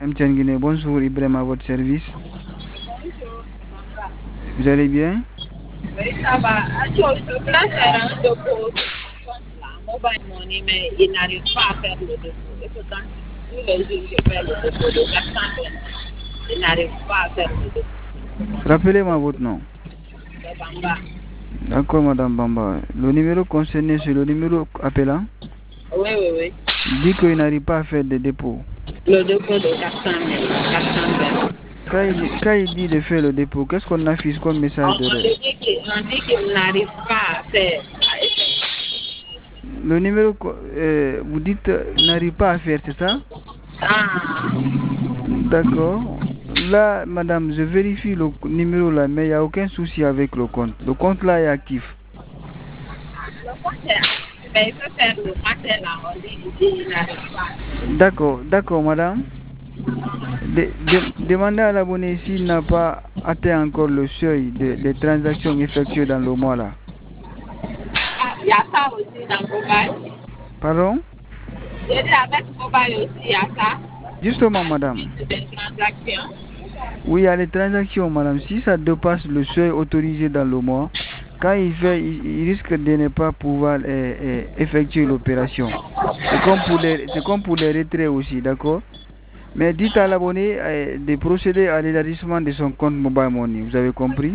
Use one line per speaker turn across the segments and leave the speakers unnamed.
MTN Guinée, bonjour Ibrahim à votre service. Vous allez bien?
Oui, ça va. Alors, je voulais faire un dépôt sur mon compte là, Mobile Money, mais il n'arrive pas à faire le dépôt. Et pourtant, tous les jours, je fais le dépôt de 420. Il n'arrive pas à faire le dépôt.
Rappelez-moi votre nom.
C'est Bamba.
D'accord, Madame Bamba. Le numéro concerné, c'est le numéro appelant.
Oui, oui, oui.
Dit qu'il n'arrive pas à faire de dépôt.
Le dépôt de 400 000, 420.
Quand il dit de faire le dépôt, qu'est-ce qu'on affiche comme message d'erreur?
On dit qu'il n'arrive pas à faire.
Le numéro, vous dites, n'arrive pas à faire, c'est ça?
Ah,
D'accord. Là, madame, je vérifie le numéro là, mais il n'y a aucun souci avec le compte. Le compte là est actif.
le compte est actif, mais il peut faire le matin là, on dit qu'il n'arrive pas.
D'accord, d'accord, madame. Demandez à l'abonné s'il n'a pas atteint encore le seuil des transactions effectuées dans le mois là.
Ah, il y a ça aussi dans Mobile.
Pardon?
J'ai dit avec Mobile aussi, il y a ça.
Justement, madame.
Des transactions.
Oui, il y a les transactions, madame. Si ça dépasse le seuil autorisé dans le mois, quand il fait, il risque de ne pas pouvoir effectuer l'opération. C'est comme pour les retraits aussi, d'accord? Mais dites à l'abonné de procéder à l'élargissement de son compte Mobile Money. Vous avez compris?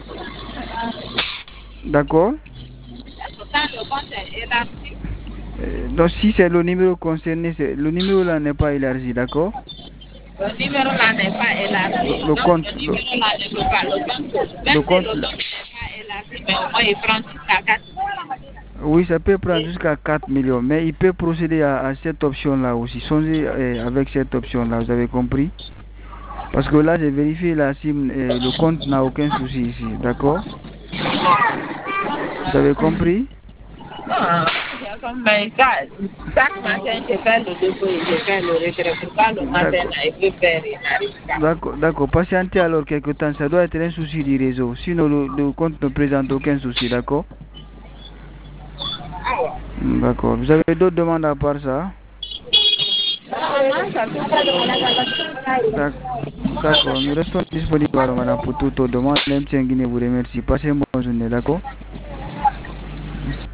D'accord?
Pourtant, le compte est élargi.
Donc, si c'est le numéro concerné, le numéro là n'est pas élargi, d'accord?
Le numéro là n'est pas élargi.
Le
Donc,
compte,
le numéro là ne peut pas. Le compte,
le
même si
compte,
le compte n'est pas élargi, mais au moins il prend jusqu'à 4
oui, ça peut prendre jusqu'à 4 millions, mais il peut procéder à cette option-là aussi. Songez avec cette option-là, vous avez compris? Parce que là, j'ai vérifié la SIM, le compte n'a aucun souci ici, d'accord? Vous avez compris?
Ah, mais chaque matin, je fais le dépôt et je fais le retrait. Pourquoi le matin,
D'accord.
là, il peut faire, il n'arrive pas.
D'accord, d'accord. Patientez alors quelque temps. Ça doit être un souci du réseau. Sinon, le compte ne présente aucun souci, d'accord?
Ah ouais.
D'accord. Vous avez d'autres demandes à part ça?
Non, ça peut pas demander.
D'ac- D'accord. Nous restons disponibles, alors, madame, pour toute autre demande. MTN Guinée vous remercie. Passez une bonne journée, d'accord? Merci.